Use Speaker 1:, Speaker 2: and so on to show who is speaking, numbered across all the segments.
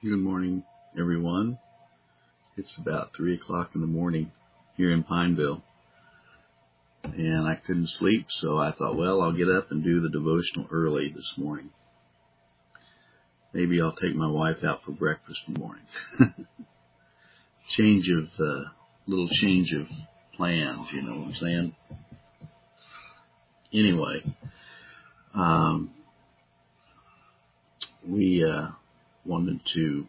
Speaker 1: Good morning, everyone. It's about 3 o'clock in the morning here in Pineville, and I couldn't sleep, so I thought, well, I'll get up and do the devotional early this morning. Maybe I'll take my wife out for breakfast in the morning. Little change of plans, you know what I'm saying? Anyway, we wanted to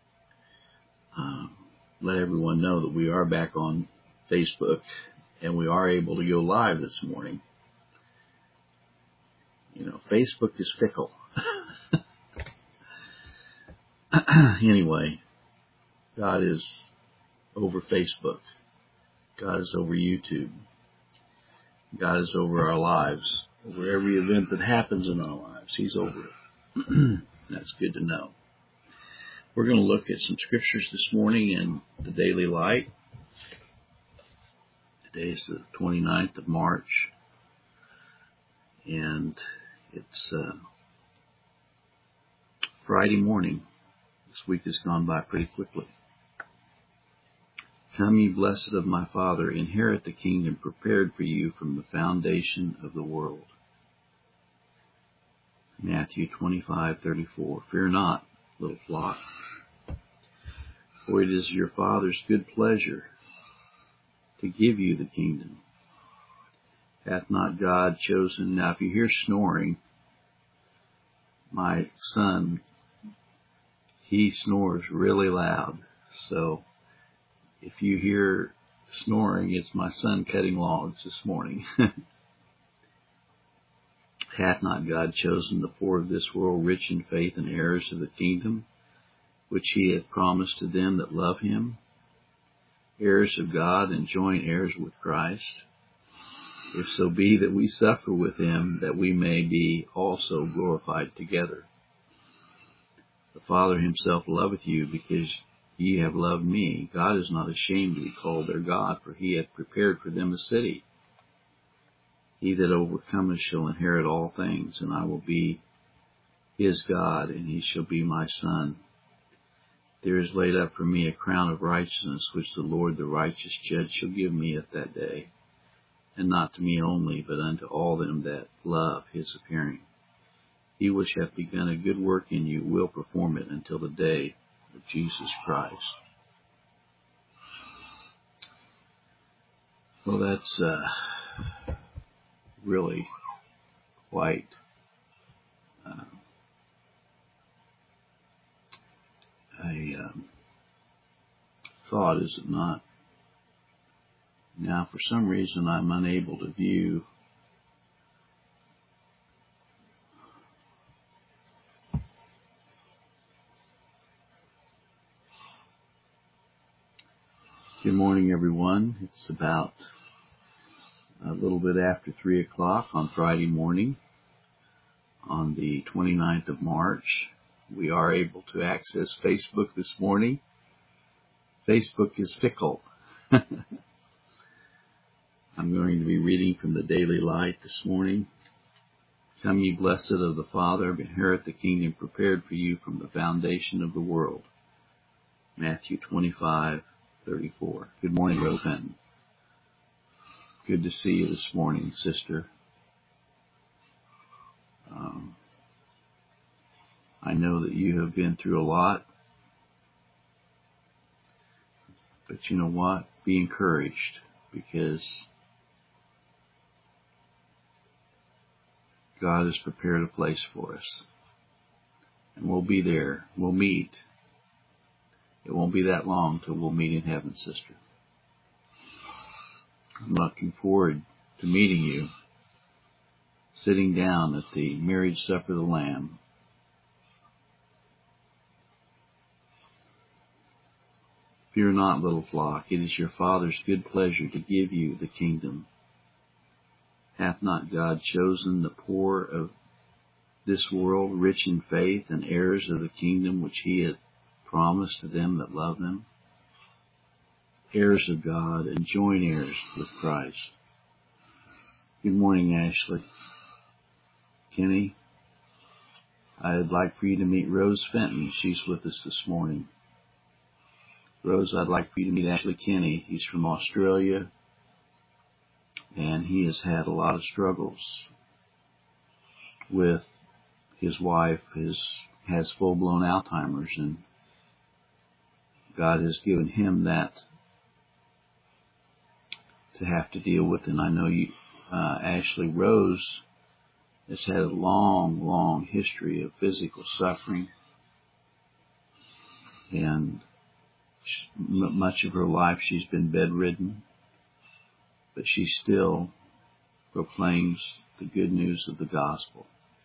Speaker 1: let everyone know that we are back on Facebook and we are able to go live this morning. You know, Facebook is fickle. Anyway, God is over Facebook. God is over YouTube. God is over our lives, over every event that happens in our lives. He's over it. That's good to know. We're going to look at some scriptures this morning in the Daily Light. Today is the 29th of March, and it's Friday morning. This week has gone by pretty quickly. Come, ye blessed of my Father, inherit the kingdom prepared for you from the foundation of the world. Matthew 25:34. Fear not, little flock, for it is your Father's good pleasure to give you the kingdom. Hath not God chosen? Now, if you hear snoring, my son, he snores really loud. So if you hear snoring, it's my son cutting logs this morning. Hath not God chosen the poor of this world, rich in faith and heirs of the kingdom, which he hath promised to them that love him, heirs of God and joint heirs with Christ, if so be that we suffer with him, that we may be also glorified together. The Father himself loveth you, because ye have loved me. God is not ashamed to be called their God, for he hath prepared for them a city. He that overcometh shall inherit all things, and I will be his God, and he shall be my son. There is laid up for me a crown of righteousness, which the Lord the righteous judge shall give me at that day, and not to me only, but unto all them that love his appearing. He which hath begun a good work in you will perform it until the day of Jesus Christ. Well, that's really quite a thought, is it not? Now, for some reason, I'm unable to view Good morning, everyone. It's about a little bit after 3 o'clock on Friday morning, on the 29th of March. We are able to access Facebook this morning. Facebook is fickle. I'm going to be reading from the Daily Light this morning. Come, ye blessed of the Father, inherit the kingdom prepared for you from the foundation of the world. Matthew 25:34. Good morning, Roseanne. Good to see you this morning, sister. I know that you have been through a lot, but you know what? Be encouraged, because God has prepared a place for us, and we'll be there. We'll meet. It won't be that long till we'll meet in heaven, sister. I'm looking forward to meeting you, sitting down at the marriage supper of the Lamb. Fear not, little flock, it is your Father's good pleasure to give you the kingdom. Hath not God chosen the poor of this world, rich in faith and heirs of the kingdom, which he hath promised to them that love him? Heirs of God and joint heirs with Christ. Good morning, Ashley. Kenny. I'd like for you to meet Rose Fenton. She's with us this morning. Rose, I'd like for you to meet Ashley Kinney. He's from Australia, and he has had a lot of struggles with his wife. Has full-blown Alzheimer's, and God has given him that to have to deal with. And I know you, Ashley Rose, has had a long, long history of physical suffering, and much of her life she's been bedridden, but she still proclaims the good news of the gospel.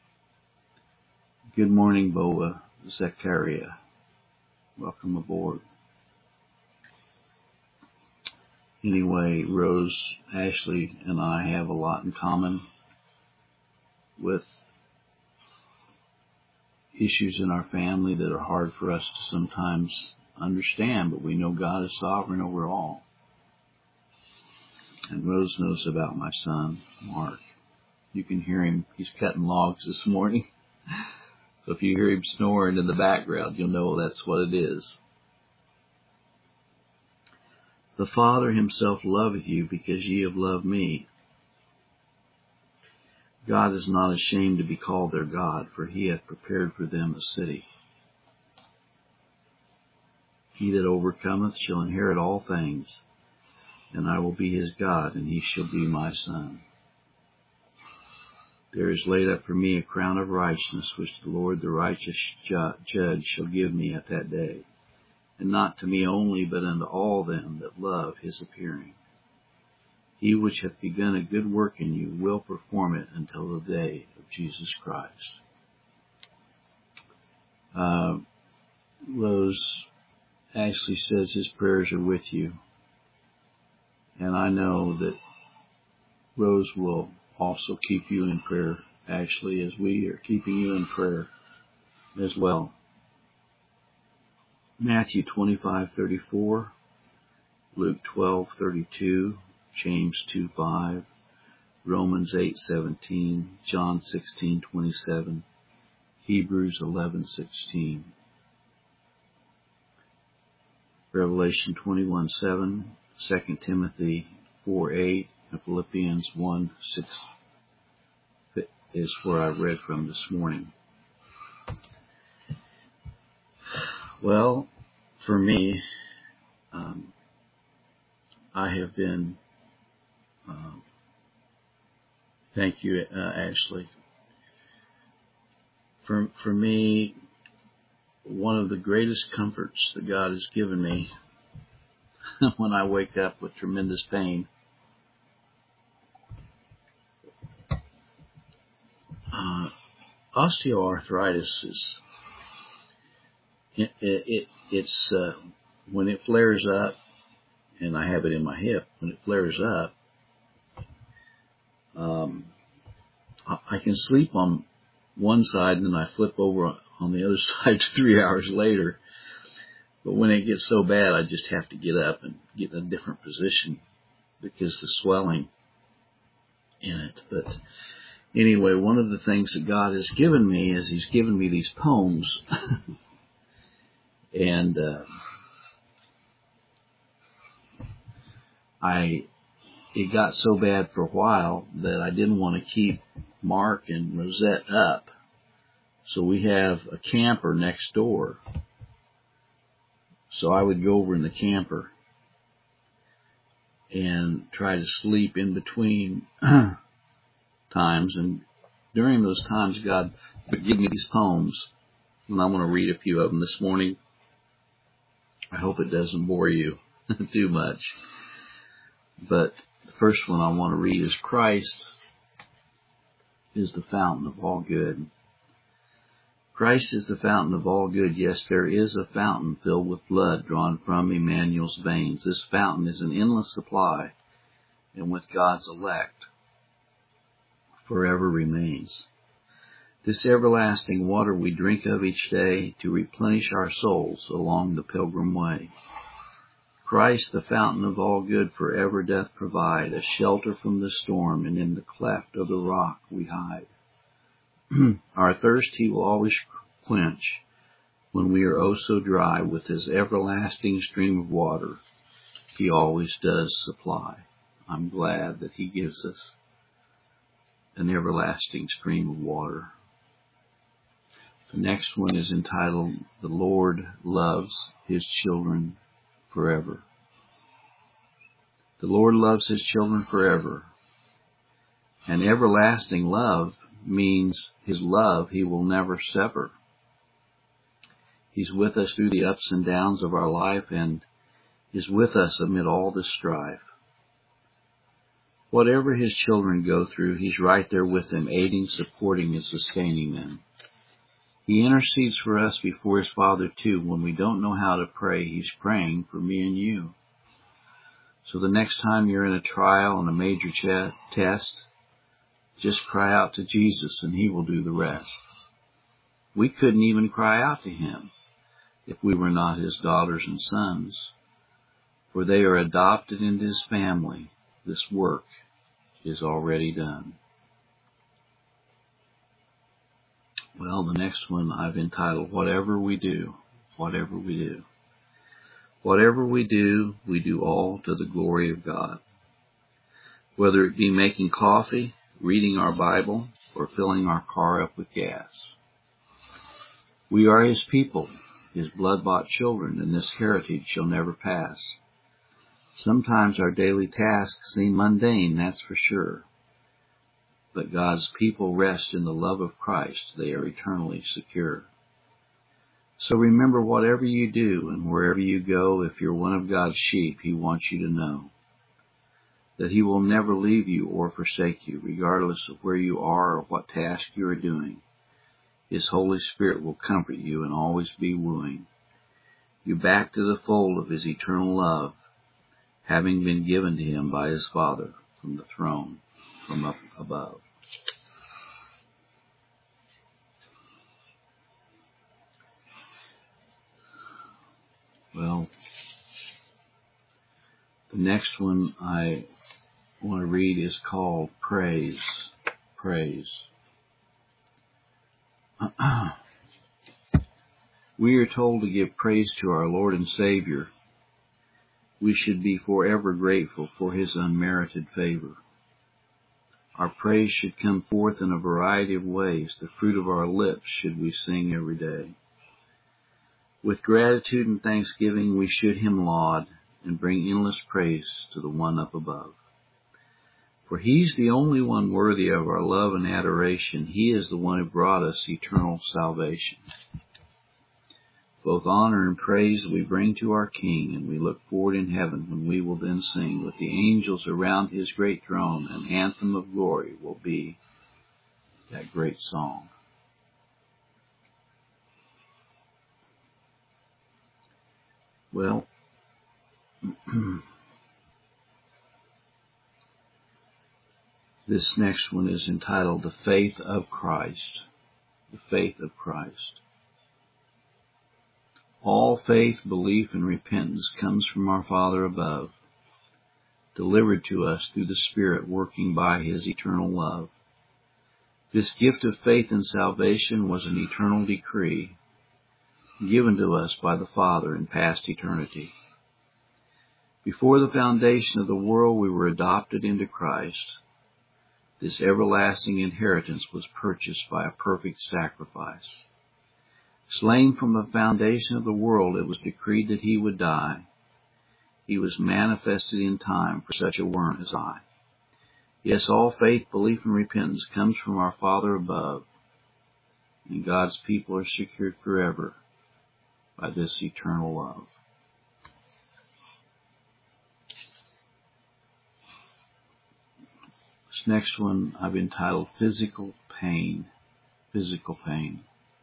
Speaker 1: Good morning, Boa Zechariah. Welcome aboard. Anyway, Rose, Ashley, and I have a lot in common with issues in our family that are hard for us to sometimes understand, but we know God is sovereign over all. And Rose knows about my son, Mark. You can hear him. He's cutting logs this morning. So if you hear him snoring in the background, you'll know that's what it is. The Father himself loveth you because ye have loved me. God is not ashamed to be called their God, for he hath prepared for them a city. He that overcometh shall inherit all things, and I will be his God, and he shall be my son. There is laid up for me a crown of righteousness, which the Lord the righteous judge shall give me at that day, and not to me only, but unto all them that love his appearing. He which hath begun a good work in you will perform it until the day of Jesus Christ. Rose, Ashley says his prayers are with you. And I know that Rose will also keep you in prayer, Ashley, as we are keeping you in prayer as well. Matthew 25:34, Luke 12:32, James 2:5, Romans 8:17, John 16:27, Hebrews 11:16, Revelation 21:7, 2 Timothy 4:8, and Philippians 1:6 is where I read from this morning. Well, for me, I have been, thank you, Ashley. For me, one of the greatest comforts that God has given me when I wake up with tremendous pain, osteoarthritis is, it's when it flares up, and I have it in my hip, when it flares up, I can sleep on one side and then I flip over on the other side 3 hours later. But when it gets so bad, I just have to get up and get in a different position because the swelling in it. But anyway, one of the things that God has given me is he's given me these poems. And it got so bad for a while that I didn't want to keep Mark and Rosette up. So we have a camper next door. So I would go over in the camper and try to sleep in between times. And during those times, God would give me these poems. And I'm going to read a few of them this morning. I hope it doesn't bore you too much. But the first one I want to read is Christ is the fountain of all good. Christ is the fountain of all good. Yes, there is a fountain filled with blood drawn from Emmanuel's veins. This fountain is an endless supply, and with God's elect forever remains. This everlasting water we drink of each day to replenish our souls along the pilgrim way. Christ, the fountain of all good, forever doth provide a shelter from the storm, and in the cleft of the rock we hide. Our thirst he will always quench when we are oh so dry. With his everlasting stream of water he always does supply. I'm glad that he gives us an everlasting stream of water. The next one is entitled, The Lord Loves His Children Forever. The Lord loves His children forever. And everlasting love means His love He will never sever. He's with us through the ups and downs of our life and is with us amid all the strife. Whatever His children go through, He's right there with them, aiding, supporting, and sustaining them. He intercedes for us before His Father, too. When we don't know how to pray, He's praying for me and you. So the next time you're in a trial and a major test, just cry out to Jesus and He will do the rest. We couldn't even cry out to Him if we were not His daughters and sons, for they are adopted into His family. This work is already done. Well, the next one I've entitled, Whatever We Do, Whatever We Do. Whatever we do all to the glory of God. Whether it be making coffee, reading our Bible, or filling our car up with gas. We are His people, His blood-bought children, and this heritage shall never pass. Sometimes our daily tasks seem mundane, that's for sure. But God's people rest in the love of Christ. They are eternally secure. So remember, whatever you do and wherever you go, if you're one of God's sheep, He wants you to know that He will never leave you or forsake you, regardless of where you are or what task you are doing. His Holy Spirit will comfort you and always be wooing you back to the fold of His eternal love, having been given to Him by His Father from the throne from up above. Well, the next one I want to read is called Praise. Praise. We are told to give praise to our Lord and Savior. We should be forever grateful for His unmerited favor. Our praise should come forth in a variety of ways. The fruit of our lips should we sing every day. With gratitude and thanksgiving we should Him laud and bring endless praise to the One up above. For He's the only one worthy of our love and adoration. He is the one who brought us eternal salvation. Both honor and praise we bring to our King, and we look forward in heaven when we will then sing with the angels around His great throne. An anthem of glory will be that great song. Well, this next one is entitled The Faith of Christ. The Faith of Christ. All faith, belief, and repentance comes from our Father above, delivered to us through the Spirit working by His eternal love. This gift of faith and salvation was an eternal decree given to us by the Father in past eternity. Before the foundation of the world, we were adopted into Christ. This everlasting inheritance was purchased by a perfect sacrifice. Slain from the foundation of the world, it was decreed that He would die. He was manifested in time for such a one as I. Yes, all faith, belief, and repentance comes from our Father above, and God's people are secured forever by this eternal love. This next one I've entitled Physical Pain. Physical pain.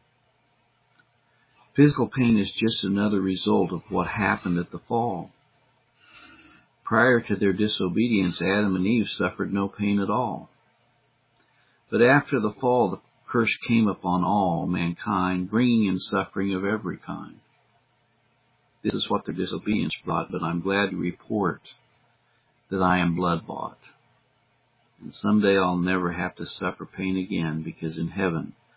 Speaker 1: Physical pain is just another result of what happened at the fall. Prior to their disobedience, Adam and Eve suffered no pain at all. But after the fall, the curse came upon all mankind, bringing in suffering of every kind. This is what their disobedience brought, but I'm glad to report that I am blood-bought. And someday I'll never have to suffer pain again, because in heaven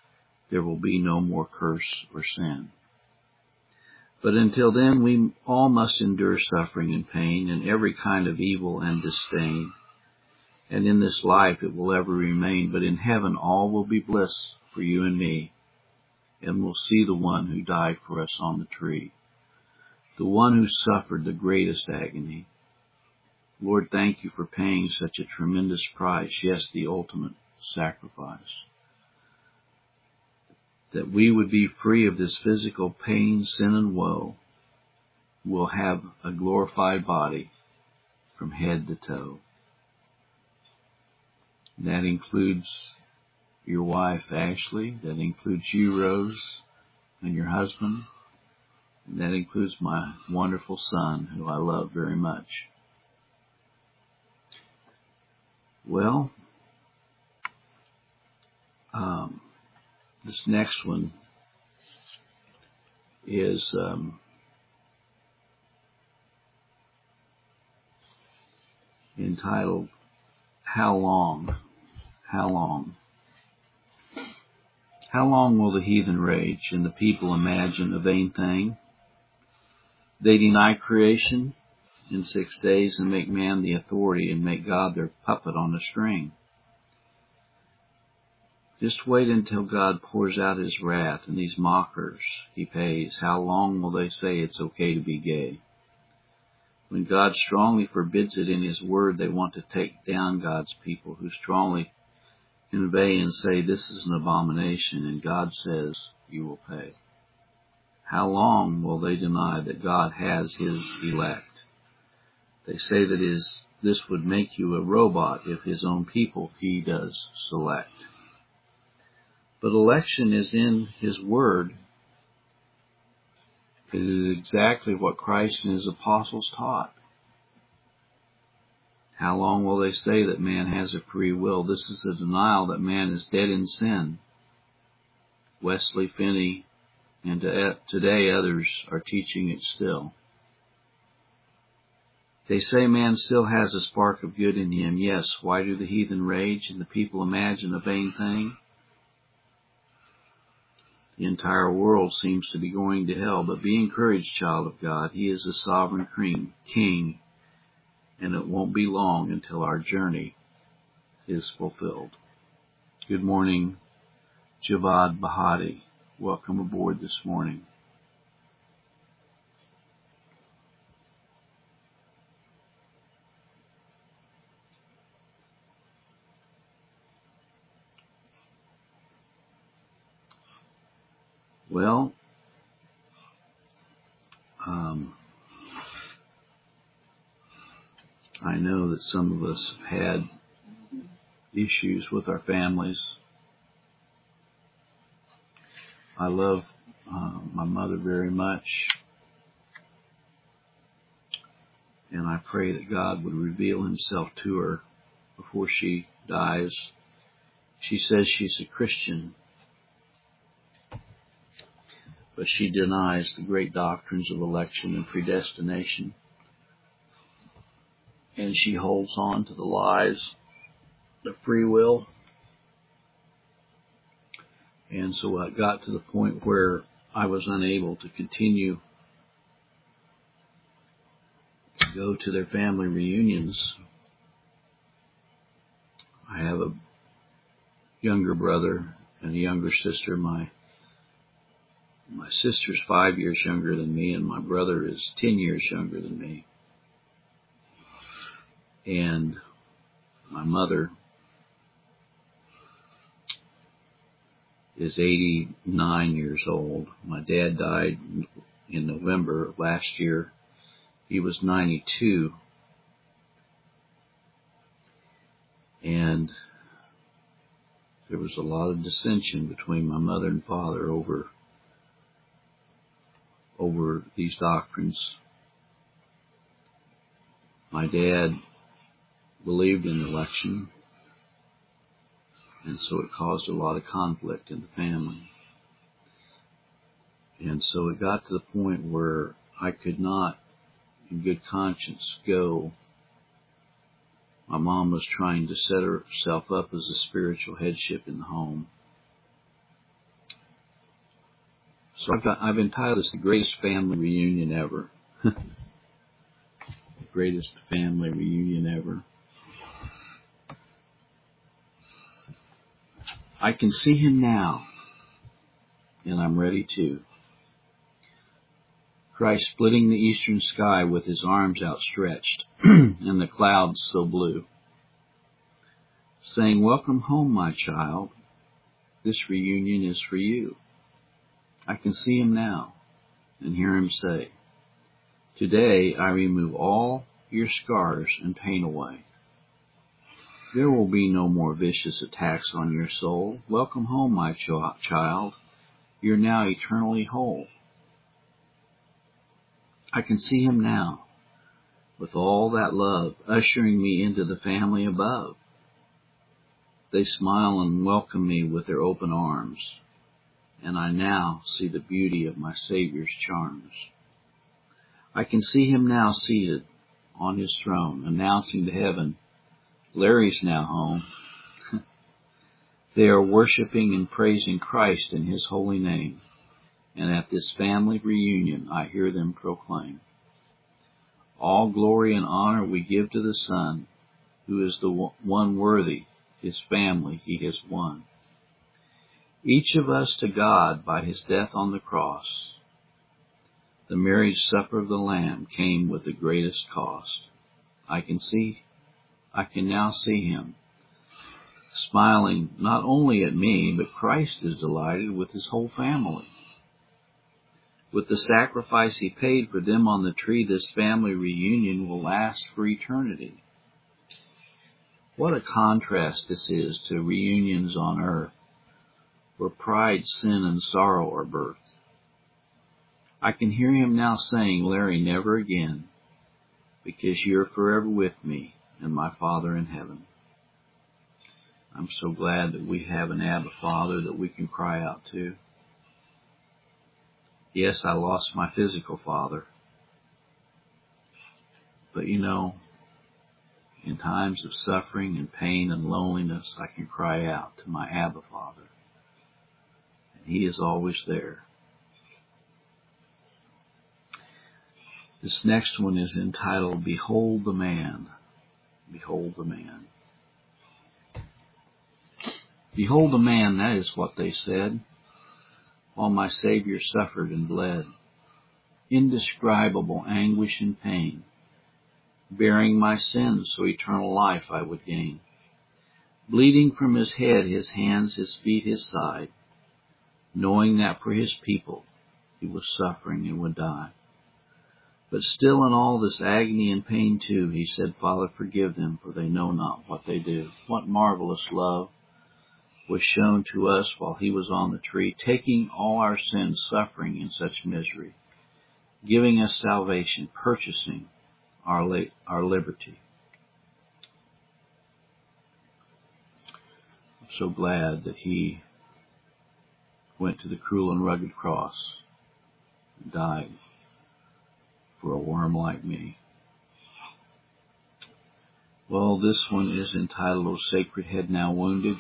Speaker 1: there will be no more curse or sin. But until then, we all must endure suffering and pain and every kind of evil and disdain. And in this life it will ever remain, but in heaven all will be bliss for you and me, and we'll see the one who died for us on the tree, the one who suffered the greatest agony. Lord, thank you for paying such a tremendous price, yes, the ultimate sacrifice, that we would be free of this physical pain, sin, and woe. We'll have a glorified body from head to toe. And that includes your wife, Ashley. That includes you, Rose, and your husband. And that includes my wonderful son, who I love very much. Well, this next one is entitled, How Long? How long? How long will the heathen rage and the people imagine a vain thing? They deny creation in 6 days and make man the authority and make God their puppet on a string. Just wait until God pours out his wrath and these mockers he pays. How long will they say it's okay to be gay? When God strongly forbids it in his word, they want to take down God's people who strongly convey and say this is an abomination, and God says you will pay. How long will they deny that God has his elect? They say that this would make you a robot if his own people he does select. But election is in his word. It is exactly what Christ and his apostles taught. How long will they say that man has a free will? This is a denial that man is dead in sin. Wesley, Finney, and today others are teaching it still. They say man still has a spark of good in him. Yes, why do the heathen rage and the people imagine a vain thing? The entire world seems to be going to hell, but be encouraged, child of God. He is the sovereign king, and it won't be long until our journey is fulfilled. Good morning, Javad Bahati. Welcome aboard this morning. Well, I know that some of us have had issues with our families. I love my mother very much, and I pray that God would reveal himself to her before she dies. She says she's a Christian, but she denies the great doctrines of election and predestination, and she holds on to the lies of free will. And so I got to the point where I was unable to continue to go to their family reunions. I have a younger brother and a younger sister. My sister's 5 years younger than me, and my brother is 10 years younger than me. And my mother is 89 years old. My dad died in November of last year. He was 92. And there was a lot of dissension between my mother and father over these doctrines. My dad believed in election, and so it caused a lot of conflict in the family. And so it got to the point where I could not, in good conscience, go. My mom was trying to set herself up as a spiritual headship in the home. So I've entitled this The Greatest Family Reunion Ever. The greatest family reunion ever. I can see him now, and I'm ready too. Christ splitting the eastern sky with his arms outstretched, and the clouds so blue, saying, "Welcome home, my child. This reunion is for you." I can see him now, and hear him say, "Today I remove all your scars and pain away. There will be no more vicious attacks on your soul. Welcome home, my child. You're now eternally whole." I can see him now, with all that love, ushering me into the family above. They smile and welcome me with their open arms, and I now see the beauty of my Savior's charms. I can see him now seated on his throne, announcing to heaven, "Larry's now home." They are worshiping and praising Christ in his holy name, and at this family reunion I hear them proclaim, "All glory and honor we give to the Son, who is the one worthy, his family he has won. Each of us to God by his death on the cross. The marriage supper of the Lamb came with the greatest cost." I can now see him, smiling not only at me, but Christ is delighted with his whole family. With the sacrifice he paid for them on the tree, this family reunion will last for eternity. What a contrast this is to reunions on earth, where pride, sin, and sorrow are birthed. I can hear him now saying, "Larry, never again, because you're forever with me and my Father in heaven." I'm so glad that we have an Abba Father that we can cry out to. Yes, I lost my physical father. But in times of suffering and pain and loneliness, I can cry out to my Abba Father. And he is always there. This next one is entitled, "Behold the Man." Behold the Man. Behold the man, that is what they said, while my Savior suffered and bled. Indescribable anguish and pain, bearing my sins so eternal life I would gain. Bleeding from his head, his hands, his feet, his side, knowing that for his people he was suffering and would die. But still in all this agony and pain too, he said, "Father, forgive them, for they know not what they do." What marvelous love was shown to us while he was on the tree, taking all our sins, suffering in such misery, giving us salvation, purchasing our liberty. I'm so glad that he went to the cruel and rugged cross and died for a worm like me. Well, this one is entitled, "O Sacred Head Now Wounded."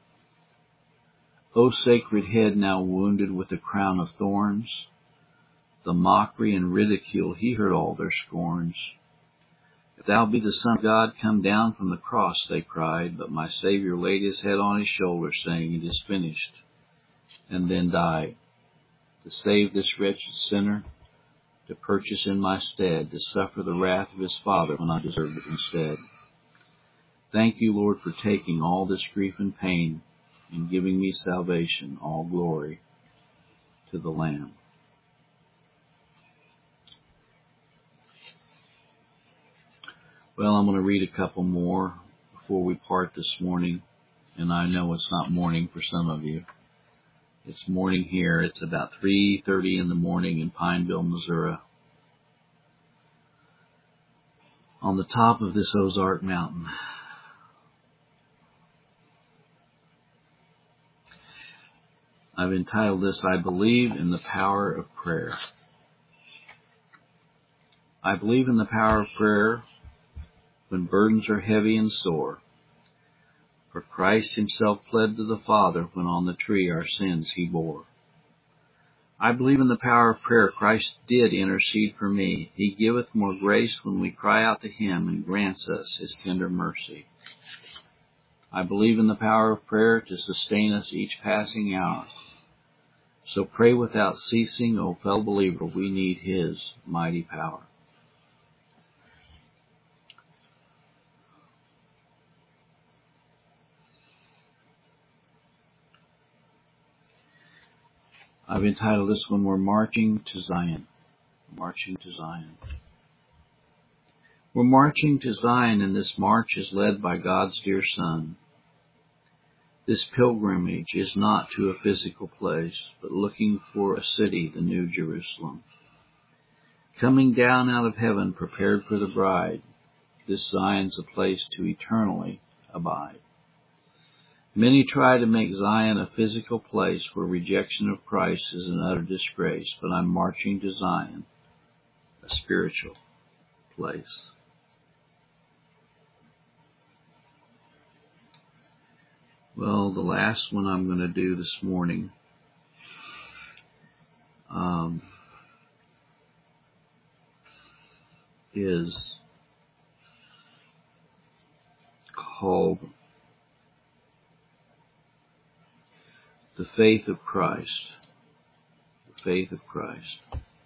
Speaker 1: O sacred head now wounded with a crown of thorns, the mockery and ridicule, he heard all their scorns. "If thou be the Son of God, come down from the cross," they cried, but my Savior laid his head on his shoulder, saying, "It is finished," and then died, to save this wretched sinner, to purchase in my stead, to suffer the wrath of his Father when I deserved it instead. Thank you, Lord, for taking all this grief and pain and giving me salvation. All glory to the Lamb. Well, I'm going to read a couple more before we part this morning. And I know it's not morning for some of you. It's morning here. It's about 3:30 in the morning in Pineville, Missouri, on the top of this Ozark Mountain. I've entitled this, "I Believe in the Power of Prayer." I believe in the power of prayer when burdens are heavy and sore. For Christ himself pled to the Father when on the tree our sins he bore. I believe in the power of prayer. Christ did intercede for me. He giveth more grace when we cry out to him and grants us his tender mercy. I believe in the power of prayer to sustain us each passing hour. So pray without ceasing, O fellow believer, we need his mighty power. I've entitled this one, We're Marching to Zion. Marching to Zion. We're marching to Zion, and this march is led by God's dear Son. This pilgrimage is not to a physical place, but looking for a city, the New Jerusalem. Coming down out of heaven, prepared for the bride, this Zion's a place to eternally abide. Many try to make Zion a physical place where rejection of Christ is an utter disgrace, but I'm marching to Zion, a spiritual place. Well, the last one I'm going to do this morning is called The Faith of Christ. The Faith of Christ.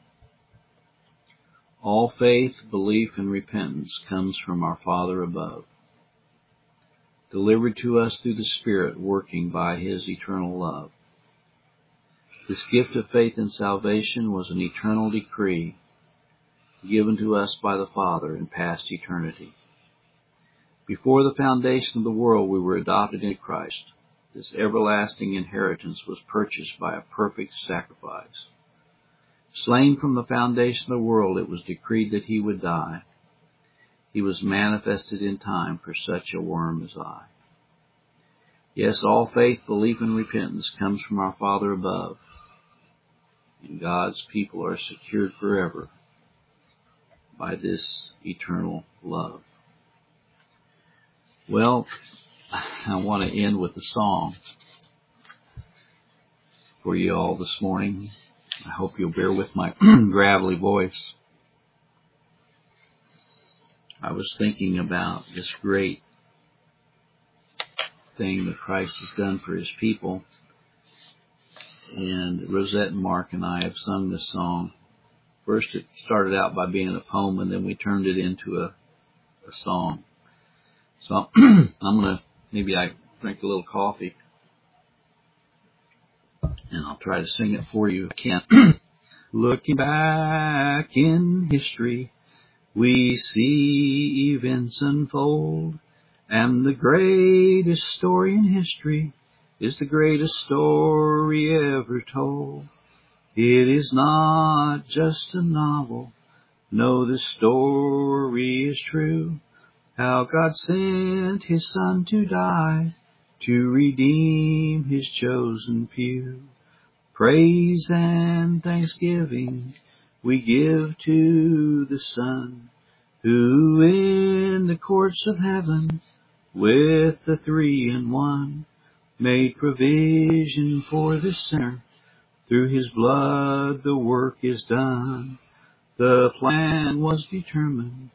Speaker 1: All faith, belief, and repentance comes from our Father above, delivered to us through the Spirit, working by his eternal love. This gift of faith and salvation was an eternal decree given to us by the Father in past eternity. Before the foundation of the world, we were adopted into Christ. This everlasting inheritance was purchased by a perfect sacrifice. Slain from the foundation of the world, it was decreed that he would die. He was manifested in time for such a worm as I. Yes, all faith, belief, and repentance comes from our Father above, and God's people are secured forever by this eternal love. Well, I want to end with a song for you all this morning. I hope you'll bear with my gravelly voice. I was thinking about this great thing that Christ has done for his people, and Rosette and Mark and I have sung this song. First it started out by being a poem, and then we turned it into a song. So maybe I drink a little coffee, and I'll try to sing it for you if I can. Looking back in history, we see events unfold, and the greatest story in history is the greatest story ever told. It is not just a novel, no, the story is true. How God sent his Son to die to redeem his chosen few. Praise and thanksgiving we give to the Son, who in the courts of heaven with the 3 in 1 made provision for the sinner. Through his blood the work is done. The plan was determined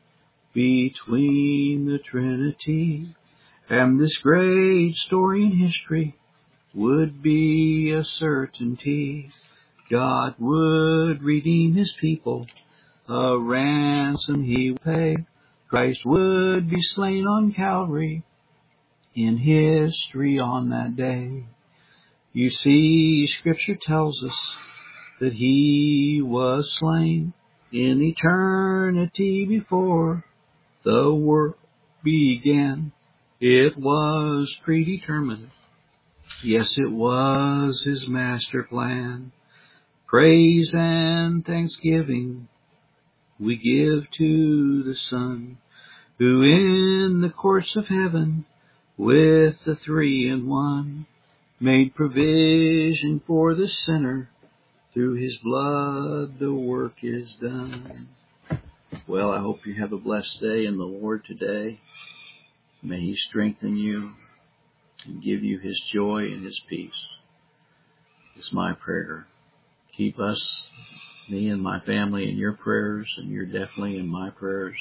Speaker 1: between the Trinity, and this great story in history would be a certainty. God would redeem his people, a ransom he would pay. Christ would be slain on Calvary in history on that day. You see, Scripture tells us that he was slain in eternity before the world began. It was predetermined. Yes, it was his master plan. Praise and thanksgiving we give to the Son, who in the courts of heaven with the 3 in 1 made provision for the sinner. Through his blood the work is done. Well, I hope you have a blessed day in the Lord today. May he strengthen you and give you his joy and his peace. It's my prayer. keep us, me and my family, in your prayers, and you're definitely in my prayers.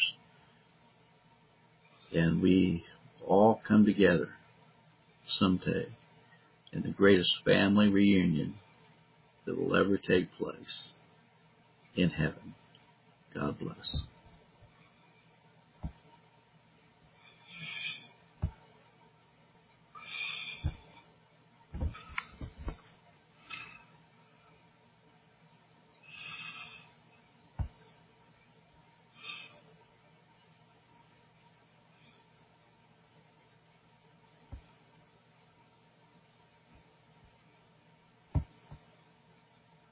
Speaker 1: And we all come together someday in the greatest family reunion that will ever take place in heaven. God bless.